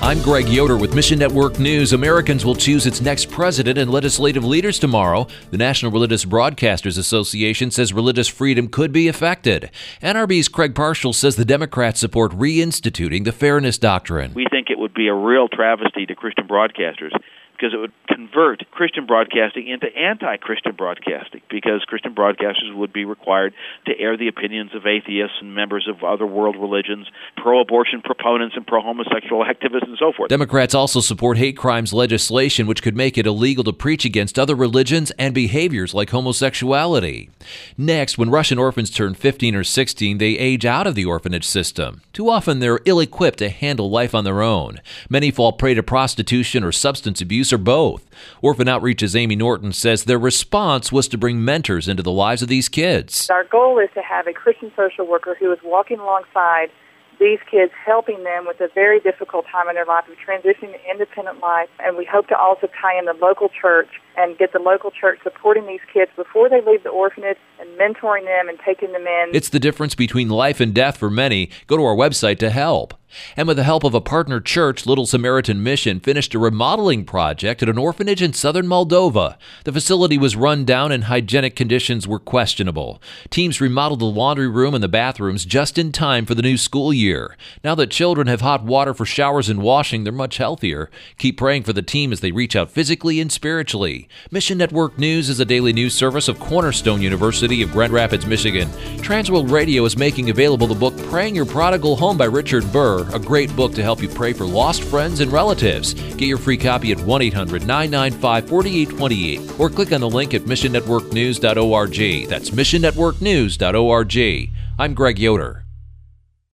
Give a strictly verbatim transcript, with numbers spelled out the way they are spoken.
I'm Greg Yoder with Mission Network News. Americans will choose its next president and legislative leaders tomorrow. The National Religious Broadcasters Association says religious freedom could be affected. N R B's Craig Parshall says the Democrats support reinstituting the Fairness Doctrine. We think it would be a real travesty to Christian broadcasters because it would convert Christian broadcasting into anti-Christian broadcasting, because Christian broadcasters would be required to air the opinions of atheists and members of other world religions, pro-abortion proponents and pro-homosexual activists and so forth. Democrats also support hate crimes legislation, which could make it illegal to preach against other religions and behaviors like homosexuality. Next, when Russian orphans turn fifteen or sixteen, they age out of the orphanage system. Too often, they're ill-equipped to handle life on their own. Many fall prey to prostitution or substance abuse or both. Orphan Outreach's Amy Norton says their response was to bring mentors into the lives of these kids. Our goal is to have a Christian social worker who is walking alongside these kids, helping them with a very difficult time in their life of transitioning to independent life. And we hope to also tie in the local church and get the local church supporting these kids before they leave the orphanage and mentoring them and taking them in. It's the difference between life and death for many. Go to our website to help. And with the help of a partner church, Little Samaritan Mission finished a remodeling project at an orphanage in southern Moldova. The facility was run down and hygienic conditions were questionable. Teams remodeled the laundry room and the bathrooms just in time for the new school year. Now that children have hot water for showers and washing, they're much healthier. Keep praying for the team as they reach out physically and spiritually. Mission Network News is a daily news service of Cornerstone University of Grand Rapids, Michigan. Transworld Radio is making available the book Praying Your Prodigal Home by Richard Burr, a great book to help you pray for lost friends and relatives. Get your free copy at one eight hundred nine nine five four eight two eight or click on the link at mission network news dot org. That's mission network news dot org. I'm Greg Yoder.